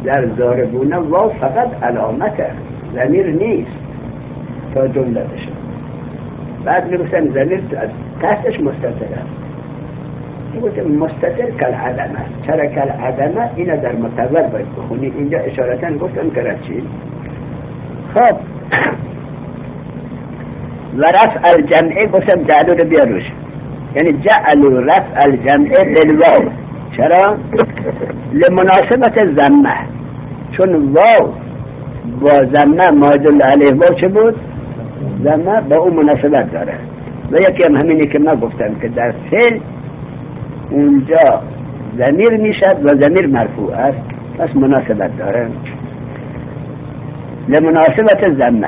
در ضاربون واو فقط علامته، ضمیر نیست تا جمله بشه. بعد میگفتن ضمیر تحتش مستتر است. میگفتن مستتر کل عدمه. چرا کل عدمه؟ اینه در متول باید بخونید. اینجا اشارتاً گفتن که چی؟ خب و رفع الجمعه گفتم جعلو رو بیاروش، یعنی جعلو رفع الجمعه بالواو. چرا؟ لمناسبت ضمه، چون واو با ضمه مادل علیه واو چه بود؟ ضمه با اون مناسبت داره. و یکی هم همینی که ما گفتم که در فعل اونجا ضمیر میشد و ضمیر مرفوع است، پس مناسبت داره لمناسبت ضمه.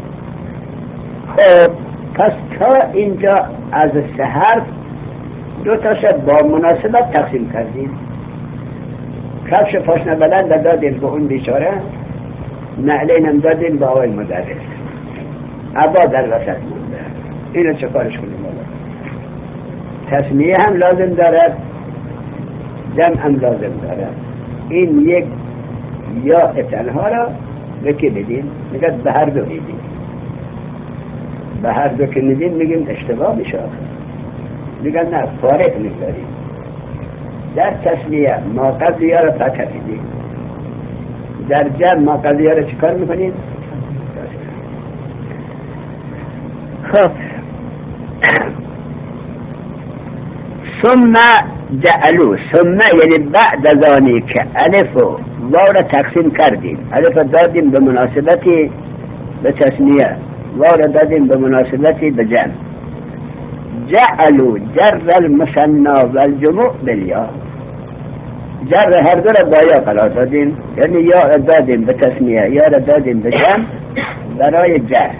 خب پس تا اینجا از سه حرف دو تاش با مناسبت تقسیم کردیم. کفش پاشنه بلند دادیم به اون بیچاره، نعلین هم دادیم به آقای مدرس، عبا در وسط مونده. اینو چه کارش کنیم؟ تسمیه هم لازم دارد، جمع هم لازم دارد. این یک یا تنها را به که بدیم؟ میگه به هر دو بدیم. به هر دو که ندیم میگیم اشتباه میشه. میگن نه فارق میگذاریم. در تسمیه ما قبل یا را فتح بدیم، در جمع ما قبل یا را چکار میکنیم؟ خب ثم جعلو، ثم یعنی بعد ذانی که الف و واو را تقسیم کردیم، الف دادیم به مناسبتی به تسمیه، واو را دادیم به مناسبتی به جمع. جعلو جر المثنى و الجموع بالیا، جر هر دو را با یا قرار دادیم، یعنی یا را دادیم به تسمیه، یا را دادیم به جمع برای جر.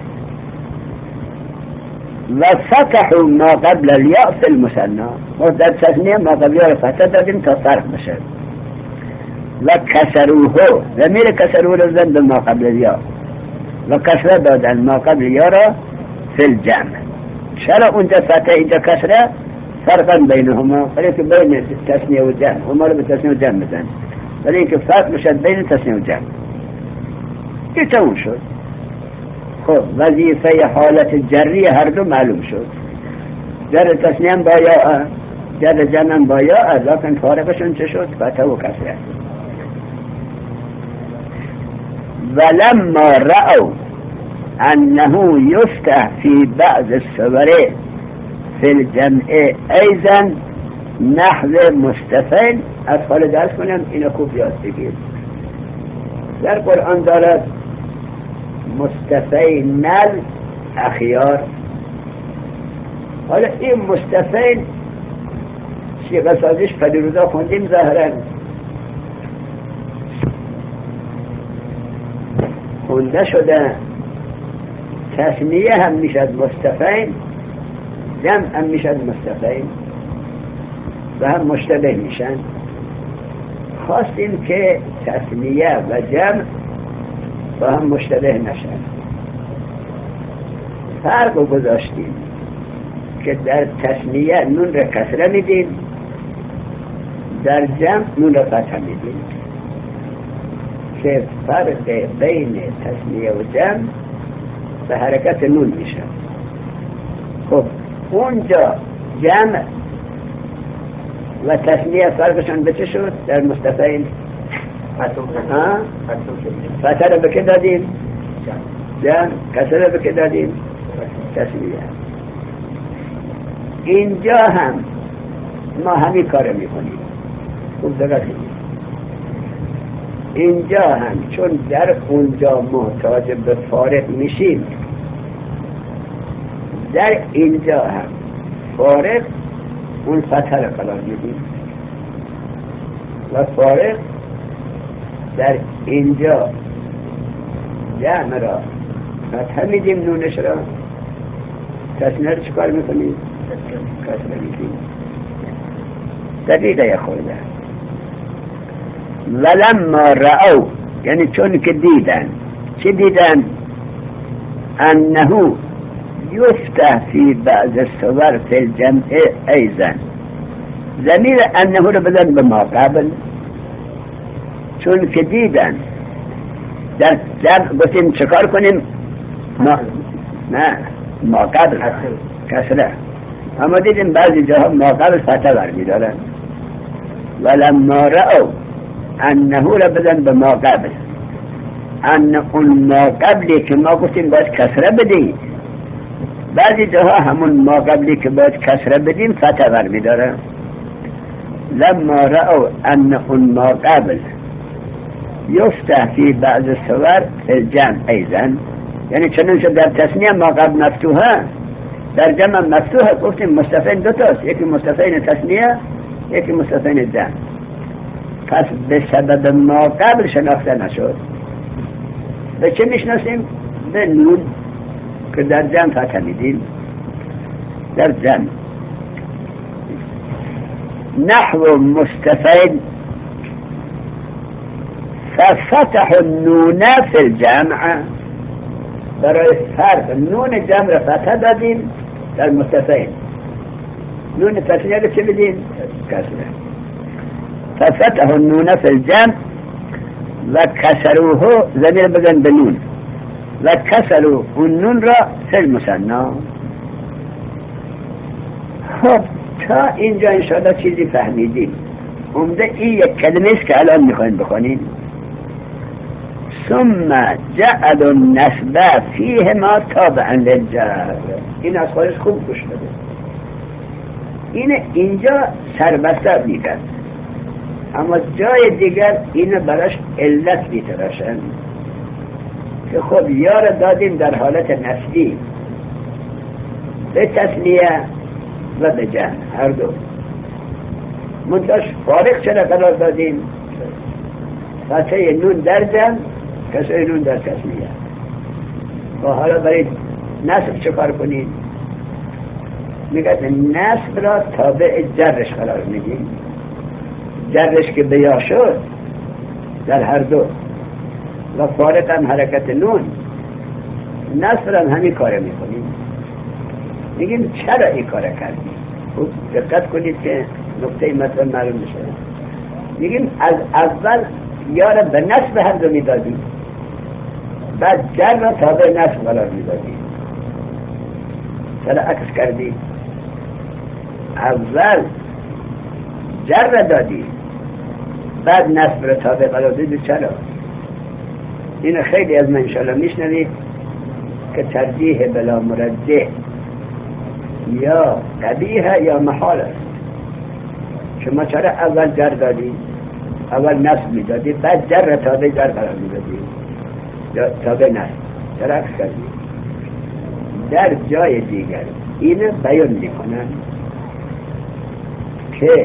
و فتحوا ما قبل الياء في المثنى، و در تسمیه ما قبل یا را فتح دادیم تا فرق بشه. و کسروه، ضمیر کسروه را زد به ما قبل الياء، و کسره دادن ما قبل یا را في الجمع. چرا اونجا فتح اینجا کسره؟ فرقا بینهما، ولی که بین تسمیه و جمع، هما رو به تسمیه و جمع بزن، ولی که فرق بشد بین تسمیه و جمع. این تموم شد. خب وظیفه حالت جری هر دو معلوم شد. جر تسمیه با یا، جر جمع با یا، لکن فارقشون چه شد؟ فتح و کسره. ولما رأوا أنه يفتح في بعض الصور في الجمع أيضا نحو مستفعل. أدخل درس کنم اینو خوب یاد بگیر. در قرآن دارد مستفعل اخیار. حالا این مستفعل صیغه سازیش پدیروزا خوندیم ظاهرا خونده شده. تسمیه هم میشد مستفعل، جمع هم میشد مستفعل و هم مشتبه میشن. خواستیم که تسمیه و جمع با هم مشتبه نشن. فرق رو گذاشتیم که در تسمیه نون را کسره میدیم، در جمع نون را فتح میدیم، که فرق بین تسمیه و جمع به حرکت نون میشه. خب اونجا جمع و تسمیه فرقشان به چه شد؟ در مستفعل فتح رو به که دادیم؟ جمع. کسره رو به که دادیم؟ تسمیه. اینجا هم ما همین کار میکنیم. خوب دقت کنید. اینجا هم چون در اونجا محتاج به فارق میشیم، در اینجا هم فارق اون فتح را قرار میدیم و فارق در اینجا جمع را فتح میدیم، نونش را. تسنیه رو چکار میکنیم؟ کسره میدیم. دقیقه خورده. ولما رأوا، یعنی چون که دیدن. چه دیدن؟ انه یفتح فی بعض الصور فی الجمع ایضا. ضمیر انه رو بدن به ما قبل، چون که دیدن در گفتیم چکار کنیم ما قبل کسره، اما دیدیم بعضی جاها ما قبل فتح برمی دارن. ولما رأو انه را بدن به ما قبل، ان اون ما قبلی که ما گفتیم باید کسره بدیم، بعضی جاها همون ما قبلی که باید کسره بدیم فتح برمی دارن. لما رأو ان اون ما قبل یفتح فی بعض صور الجمع ایزن، یعنی چنانچه در تصنیه ما قبل مفتوحه در جمع مفتوحه. گفتیم مستفین دو تاست، یکی مستفین تصنیه یکی مستفین جمع. پس به سبب ما قبل شناخته نشد. به چه میشناسیم؟ به نون که در جمع فتح میدیم در جمع. نحو مستفین ففتح النون فی الجمع، برای فرق نون جمع را فتح دادیم در مستفین، نون تصنیه را چه بدیم؟ کسره. ففتح النون فی الجمع و کسروه، ضمیر بگن به نون، و کسرو اون نون را فی المثنا. خب تا اینجا انشاءالله چیزی فهمیدیم. عمده این یک کلمه است که الان میخواین بخونیم. ثم جعل النسب فیهما تابعا للجر. این از خودش خوب گوش بده. اینجا سربسته میگن، اما جای دیگر اینو براش علت میتراشن که خب یار دادیم در حالت نسبی به تسلیه و به جمع هر دو. منتاش فارق چرا قرار دادیم؟ فتح نون در جمع، کسر نون در تسلیه. و حالا برای نصب چه کار کنید؟ میگه نصب را تابع جرش قرار میدیم. جرش که بیا شد در هر دو و فارق هم حرکت نون، نصب را هم همین کار میکنیم. میگیم چرا این کار کردیم؟ خوب دقت کنید که نکته مطلب معلوم میشه. میگیم از اول یارا به نصب هر دو میدادیم، بعد جر را تابع نصب قرار میدادیم. چرا عکس کردیم؟ اول جر را دادیم بعد نصب را تابع قرار دادیم. چرا؟ این خیلی از من انشاءالله میشنوید که ترجیح بلا مرجح یا قبیح یا محال است. شما چرا اول جر دادیم، اول نصب میدادیم، بعد جر را تابع جر قرار میدادیم یا تابع نصب؟ چرا عکس کردیم؟ در جای دیگر اینو بیان میکنن که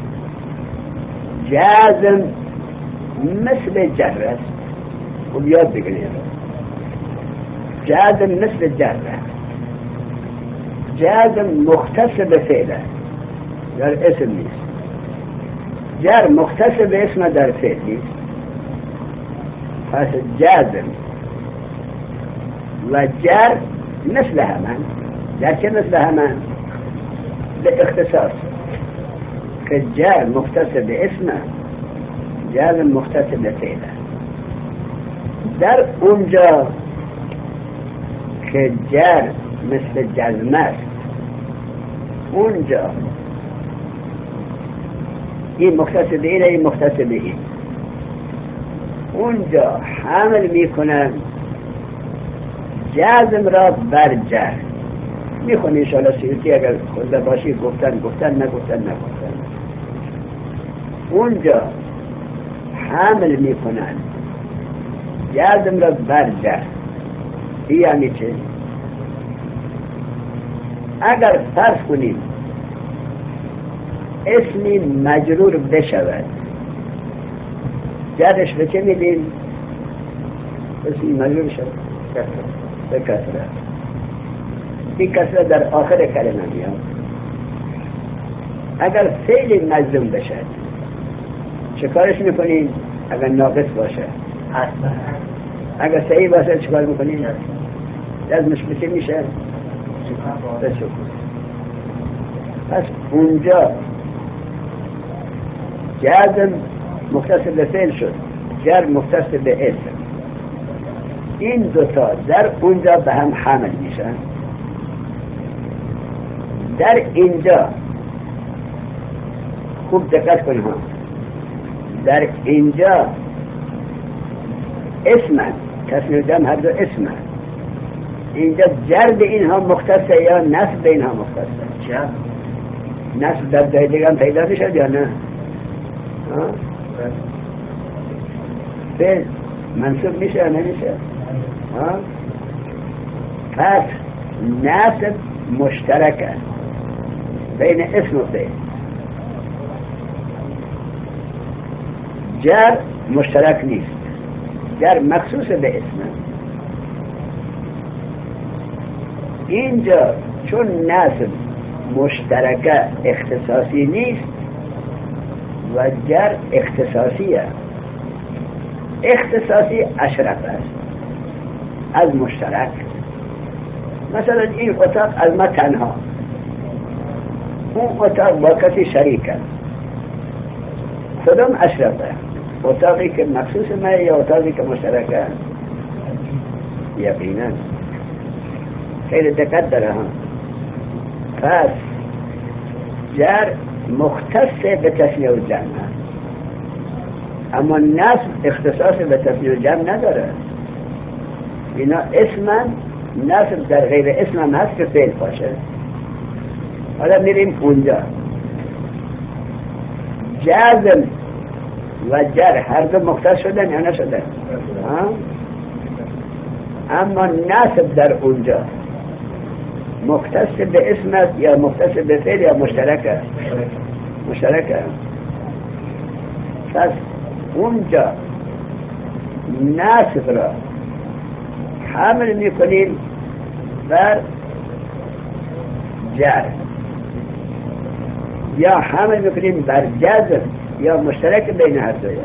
جازم مثل جر است. خب یاد بگیرید جازم مثل جر است. جازم مختص به فعله در اسم نیست، جر مختص به اسم در فعل نیست. پس جازم و جر مثل همان. در چه مثل همان؟ به اختصاص که جر مختص به اسم، جازم مختص به فعله. در اونجا که جر مثل جزم است، اونجا این مختص به اینه، این مختص به این، اونجا حمل میکنن جزم را بر جر. میخونی انشاءالله سیوطی اگر خونده باشی، گفتن نگفتن. اونجا حمل میکنن جزم را بر جر. این یعنی چه؟ اگر فرض کنیم اسمی مجرور بشود، جرش به چه میدیم؟ اسمی مجرور شد به کسره. این کسره در آخر کلمه میاد. اگر فعل مجزوم بشد چه کارش میکنیم؟ اگر ناقص باشه حتما. اگر صحیح باشه چه کار میکنیم؟ لازمش به چه میشه؟ به سکون. پس اونجا جازم مختصر به فعل شد، جر مختص به اسم. این دوتا در اونجا به هم حمل میشن. در اینجا خوب دقت کنید ها، در اینجا اسمن، تسمیه جمع هر دو اسمن. اینجا جر به اینها مختصه یا نصب به اینها مختصه؟ جر نصب در جای دیگه هم پیدا میشد یا نه؟ فعل منصوب میشه یا نمیشه؟ پس نصب مشترک است بین اسم و فعل. جر مشترک نیست، جر مخصوص به اسم. اینجا چون نصب مشترک اختصاصی نیست و جر اختصاصی است. اختصاصی اشرف است از مشترک. مثلا این اتاق از ما تنها، اون اتاق با کسی شریک است. کدام اشرف است؟ اتاقی که مخصوص ما یا اتاقی که مشترک است؟ یقینا خیلی دقت داره ها. پس جر مختص به تثنیه و جمع، اما نصب اختصاص به تثنیه و جمع نداره. اینا اسمن، نصب در غیر اسم هم هست که فعل باشه. حالا میریم اونجا. جزم و جر هر دو مختص شدن یا نشدن؟ اما نصب در اونجا مختص به اسم است یا مختص به فعل یا مشترک است؟ مشترک است. پس اونجا نصب را حمل میکنیم بر جر یا حمل میکنیم بر جزم یا مشترک بین هر دوی؟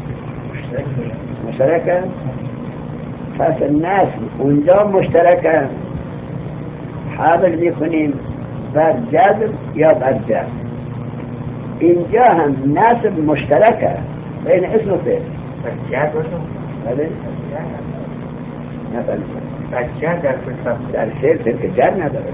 مشترک است. پس نصب اونجا مشترک است، حمل میکنیم بر جزم یا بر جر. اینجا هم نصب مشترک است بین اسم و فعل. جر باشه؟ بله؟ نه بله. جر در فعل که جر نداره.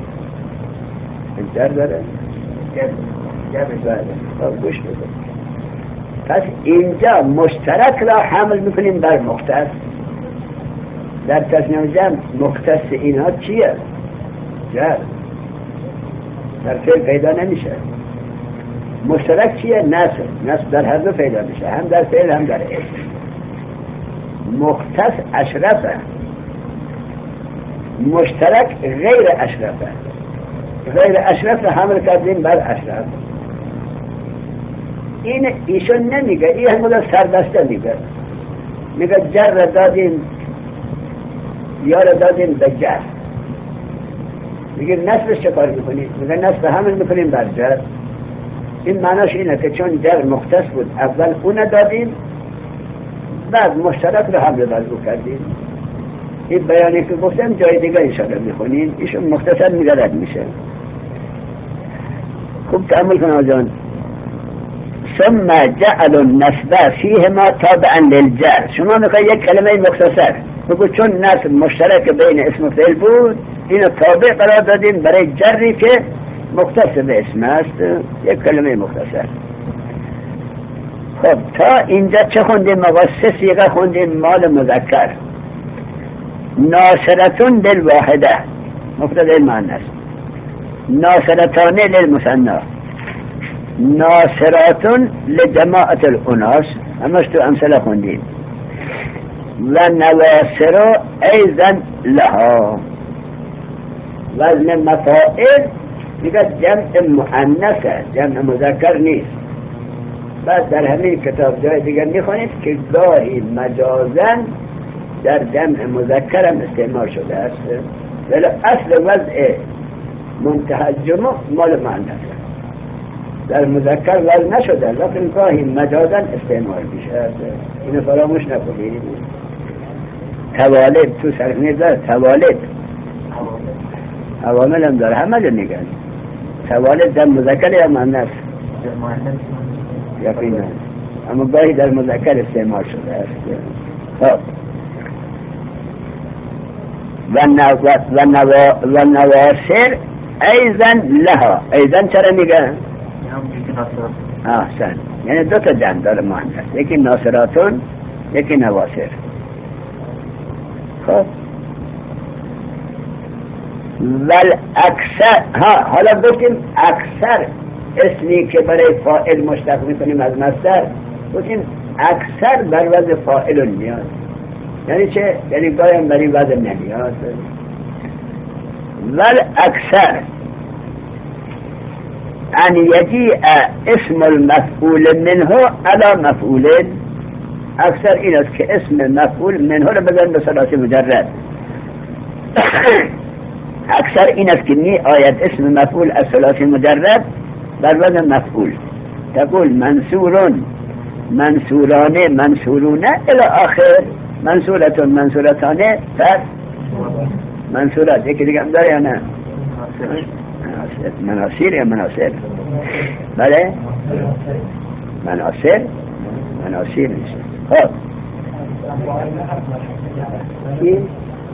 جر داره؟ جر بله. گوش بده. پس اینجا مشترک را حمل میکنیم بر مختص. در تثنیه و جمع مختص اینها چیه؟ جر. در فعل پیدا نمیشه. مشترک چیه؟ نصب در هر دو پیدا میشه، هم در فعل هم در اسم. مختص اشرفه، مشترک غیر اشرفه. غیر اشرف حمل کردیم بر اشرف. ایشون نمیگه، این همون سربسته میگه جر را دادیم یا را دادیم به جر. میگه نصبش چه کار میکنیم؟ میگه نصب حمل میکنیم بر جر. این معناش اینه که چون جر مختص بود اول اون دادیم، بعد مشترک رو حمل بر او کردیم. این بیانی که گفتم جای دیگه انشاءالله میخونیم، ایشون مختصر میگرد میشه. خوب تأمل کن آجان. ثم جعل النصب فيهما تابعا للجر. شما میخوای یک کلمه مختصر بگو چون نصب مشترک بین اسم و فعل بود، اینو تابع قرار دادیم برای جری که مختص به اسم است، یک کلمه مختصر. خب تا اینجا چه خوندیم؟ ما 3 صیغه خوندیم مال مذکر. ناصرتون للواحده مفرد المؤنث، ناصرتان للمثنى، ناصراتون لجماعة الاناس، همش تو امثله خوندیم. و نواصر ایضا لها. وزن مفاعل دیگه جمع مؤنثه، جمع مذکر نیست. بعد در همین کتاب جای دیگر میخونید که گاهی مجازن در جمع مذکر هم استعمال شده است، ولی اصل وضع منتهى الجمع مال مؤنثه، در مذکر وضع نشده، لیکن گاهی مجازن استعمال میشه. اینو فراموش نکنید. توالد تو صرف داره، توالد عوامل هم داره، همه رو میگن. توالد در مذکر یا مؤنث؟ مؤنث. یقینا اما گاهی در مذکر استعمال شده است. خب و نواصر ایضا لها. ایضا چرا میگه؟ احسن، یعنی دو تا جمع داره مؤنث، یکی ناصراتون یکی نواصر. خب والاکثر، حالا گفتیم اکثر اسمی که برای فاعل مشتق میکنیم از مصدر، گفتیم اکثر بر وزن فاعل میاد. یعنی چه؟ یعنی گاهی هم برای وزن نمیاد. والاکثر ان یجیء اسم المفعول منه علی مفعول. اکثر این است که اسم مفعول منه رو بزن به ثلاثی مجرد. اکثر این است که می آید اسم مفعول از ثلاثی مجرد بر وزن مفعول. تقول منصورون، منصورانه، منصورونه الی آخر، منصورتون، منصورتانه، پس منصورات. یکی دیگه هم داره یا نه؟ مناصر یا مناصر؟ بله مناصر، مناصر میشه. خب این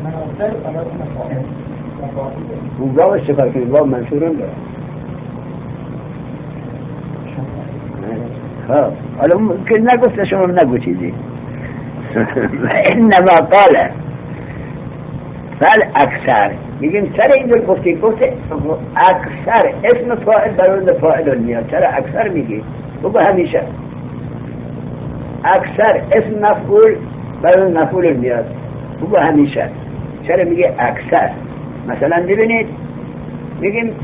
اون واو چه فرقی؟ واو منصورون داره. خب حالا ممکن نگفت شما نگو چیزی. انما قال فالاکثر، میگیم چرا اینجور گفتی؟ گفته اکثر اسم فاعل برای فاعل میاد. چرا اکثر میگی؟ بگو همیشه اکثر اسم مفعول برای مفعول میاد. بگو همیشه. چرا میگه اکثر؟ مثلا ببینید میگیم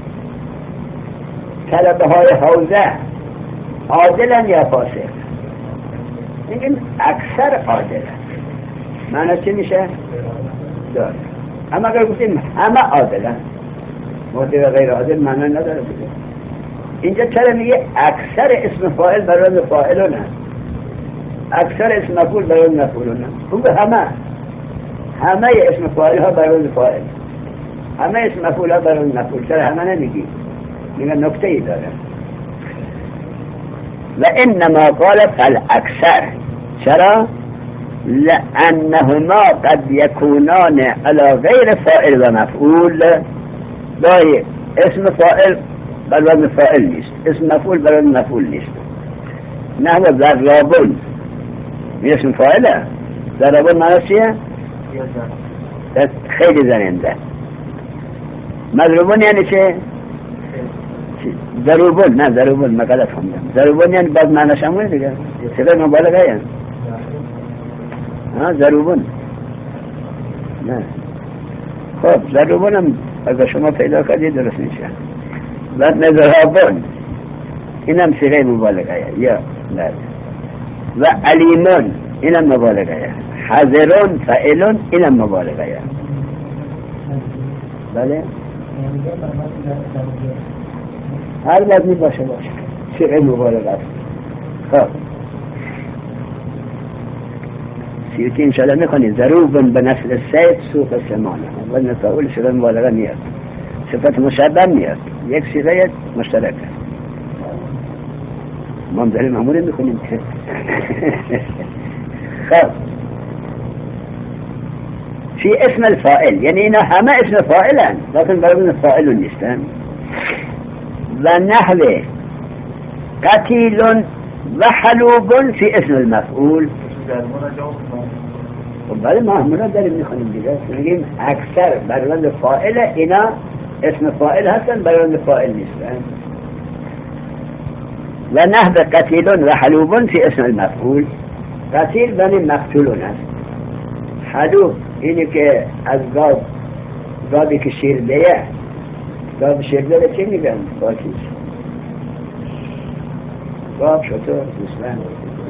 طلبه های حوزه عادلن یا فاسق، میگیم اکثر عادلن. معنی چی میشه؟ داره. اما اگر گفتیم همه عادلن، موضوع غیر عادل معنی نداره. اینجا چرا میگه اکثر اسم فاعل برای فاعل نه، اکثر اسم مفعول برای مفعول نه؟ بگو همه اسم فاعل ها برای فاعل، همه اسم مفعول ها برای مفعول. چرا همه نمیگی؟ میگه نکته ای داره. و انما قال فالاکثر. چرا؟ لانهما قد یکونان علی غیر فاعل و مفعول. دای اسم فاعل بر وزن فاعل نیست، اسم مفعول بر وزن مفعول نیست. نحو ضرابون اسم فاعله. ضرابون معنی چیه؟ خیلی زننده. مضروبون یعنی چه؟ ضروبون، نه ضروبون مقالت خوندم. ضروبون یعنی بعد معنیش همونه دیگه، صفت مبالغه یعنی ضروبون. نه خب ضروبون هم اگر شما پیدا کردید درست میشه. بعد نظرابون اینم صفت مبالغه یا نه. و علیمون اینم مبالغه. حذرون فعلون اینم مبالغه. بله هر لازمی باشه صفت مبالغه است. خب سیوتی انشاءالله میخونید ضروب به نسل سید سوق سمانه و نفعول صفت مبالغه میاد، صفت مشبه میاد، یک صفت مشترک. ما هم داریم معمولی میخونیم. خب فی اسم الفاعل، یعنی اینا همه اسم فاعلن لیکن برای فاعل نیستن. و نحو قتیل و حلوب فی اسم المفعول. بله ما همونا داریم میخونیم دیگه. میگیم اکثر بر وزن فاعل، اینا اسم فاعل هستن بر وزن فاعل نیستن. و نحو قتیل و حلوب فی اسم المفعول. قتیل بنی مقتولون است. حلوب اینی که از گابی که شیرده، گاب شیرده چی میگن؟ باکیش گاب شطور دوستان.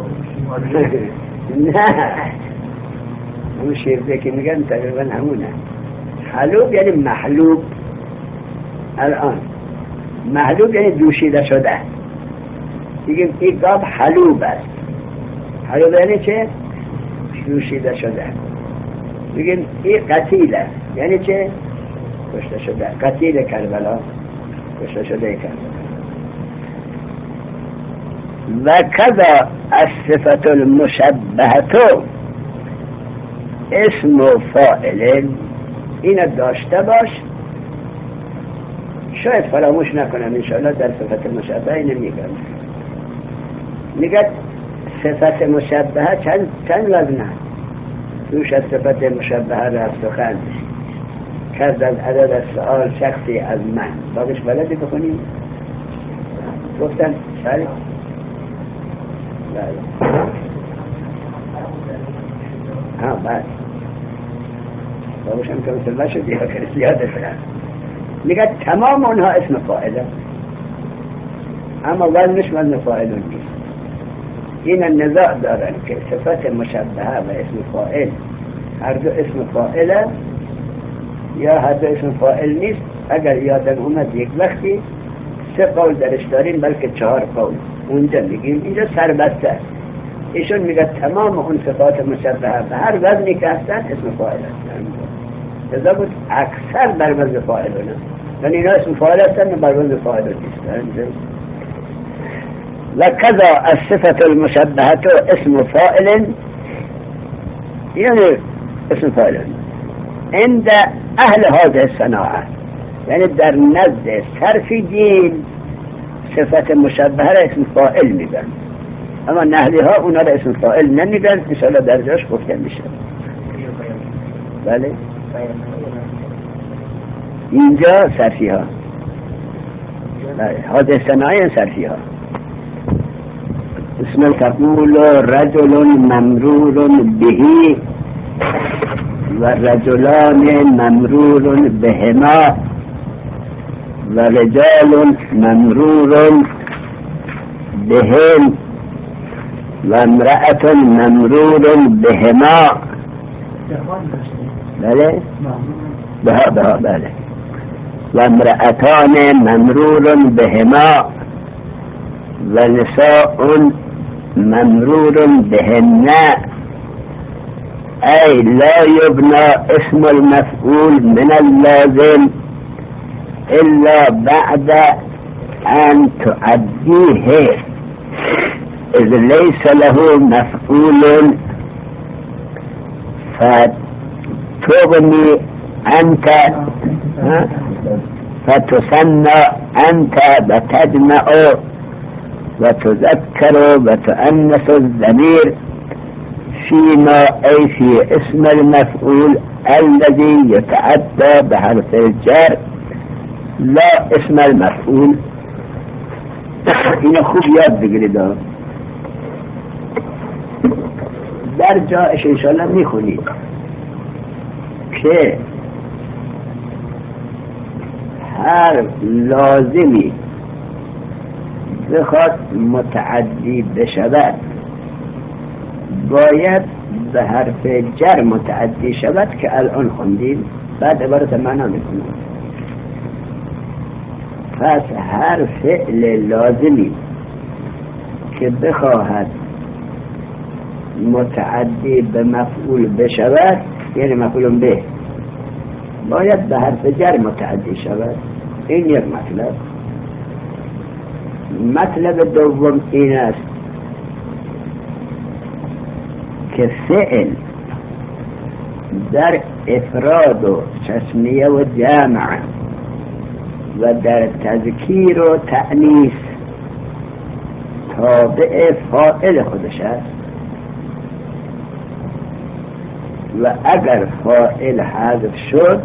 نه اون شیرده که میگن تقریبا همونه. حلوب یعنی محلوب. الان محلوب یعنی دوشیده شده. دیگه این گاب حلوب است. حلوب یعنی چه؟ دوشیده شده. دیگه این قتیل است. یعنی چه؟ کشته شده. قتیل کربلا، کشته شده کربلا. و کذا الصفت المشبهه اسم فاعل. اینو داشته باش، شاید فراموش نکنم انشاءالله در صفت مشبهه اینو میگم. میگه صفت مشبهه چند وزنه روش از صفت مشبهه رفت سخن کرد از عدد السؤال شخصی از من. باقیش بلدی بکنیم؟ گفتن بله بله ها بله باقیش هم که مسلمه شدی ها که زیاده فرن. میگه تمام اونها اسم فاعله اما وزنش وزن فاعل نیست. این النزاع دارن که صفت مشبهه و اسم فاعل هر دو اسم فاعله یا هر دو اسم فاعل نیست. اگر یادم اومد یک وقتی 3 قول درش داریم بلکه 4 قول اونجا میگیم. اینجا سربسته ایشون میگه تمام اون صفات مشبهه و هر وزنی که هستن اسم فاعل هستن. لذا بود اکثر بر وزن فاعل هستن، یعنی اینا اسم فاعل هستن بر وزن فاعل نیستن. و کذا الصفت المشبهه اسم فاعل یعنی اسم فاعل عند اهل هذه الصناعه، یعنی در نزد صرفیین صفت مشبهه را اسم فاعل میگن اما نحوی ها اونا را اسم فاعل نمیگن. انشاءالله در جاش گفته میشه. بله اینجا صرفی ها هذه صناعه صرفی ها اسم تقول رجل ممرور به و رجلان ممرور بهما و رجال ممرور بهم و امرأة ممرور بهما. بله بله و امرأتان ممرور بهما و نساء ممرور بهن. أي لا يبنى اسم المفعول من اللازم إلا بعد أن تعديه إذ ليس له مفعول فتغني أنت فتثنى أنت وتجمع وتذكر وتؤنث الضمير فيما أي في اسم المفعول الذي يتعدى بحرف الجر لا اسم المفعول. اینو خوب یاد بگیرید. در جایش انشاءالله میخونید که هر لازمی بخواد متعدی بشود باید به حرف جر متعدی شود که الان خوندیم. بعد عبارت معنا میکنم. پس هر فعل لازمی که بخواهد متعدی به مفعول بشود یعنی مفعول به باید به حرف جر متعدی شود. این یک مطلب. مطلب دوم این است که فعل در افراد و تثنیه و جمع و در تذکیر و تأنیث تابع فاعل خودش است و اگر فاعل حذف شد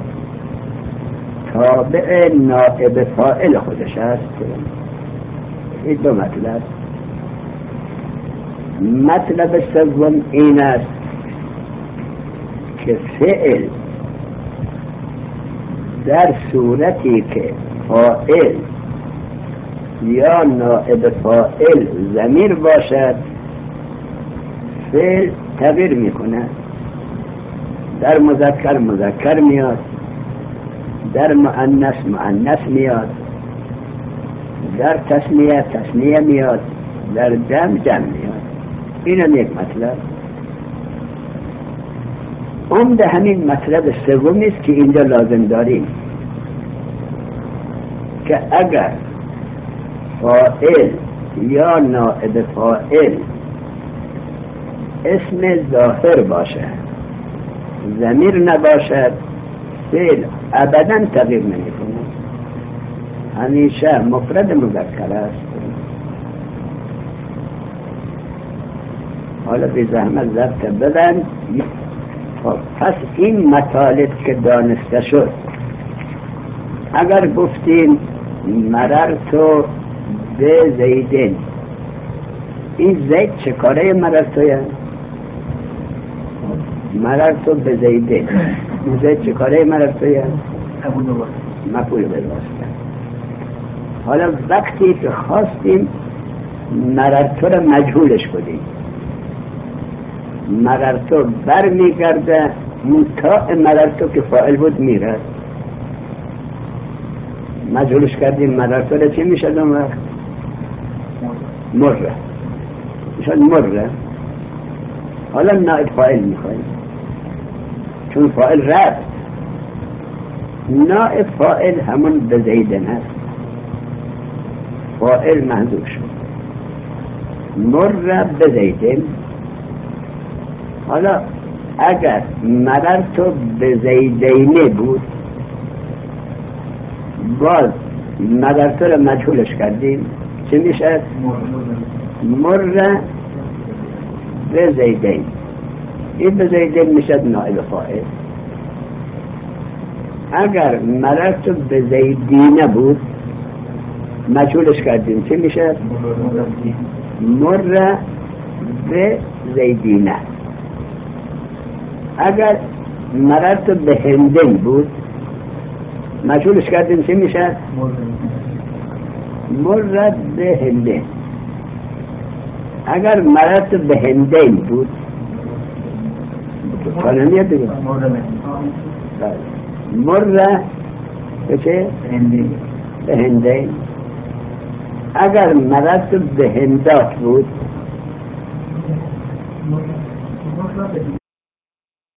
تابع نائب فاعل خودش است. این دو مطلب. مطلب سوم این است که فعل در صورتی که فاعل یا نائب فاعل ضمیر باشد فعل تغییر میکنه. در مذکر مذکر میاد، در مؤنث مؤنث میاد، در تثنیه تثنیه میاد، در جمع جمع میاد. این یک مطلب. عمده همین مطلب سومی است که اینجا لازم داریم که اگر فاعل یا نائب فاعل اسم ظاهر باشه، ضمیر نباشد، فعل ابدا تغییر نمیکنه، همیشه مفرد مذکر است. حالا بی زحمت ضبط بدن. پس این مطالب که دانسته شد، اگر گفتیم مررتو به زیدین، این زید چه کاره مررتویه؟ مررتو به زیدین، این زید چه کاره مررتویه؟ مفعول به واسطه. حالا وقتی که خواستیم مررتو را مجهولش کنیم، مررتو بر میگرده، تا مررتو که فاعل بود میره، مجهولش کردیم مررتو را چی میشد اون وقت؟ مره میشد مره. حالا نائب فاعل میخوایم چون فاعل رفت، نائب فاعل همون به زیدن هست، فاعل محذوف شد، مره به زیدن. حالا اگر مررتو به زیدینه بود، باز مررتو را مجهولش کردیم، چه میشه؟ مره به زیدین. این به زیدین میشه نائب فاعل. اگر مررتو به زیدینه بود، مجهولش کردیم، چه میشه؟ مره به زیدینه. اگر مررتو به هندین بود، مجهولش کردیم، چه میشه؟ مره به هندین. اگر مررتو به هندین بود، کانمیه دیگه، مره به چه؟ به هندین. اگر مررتو به هندات بود،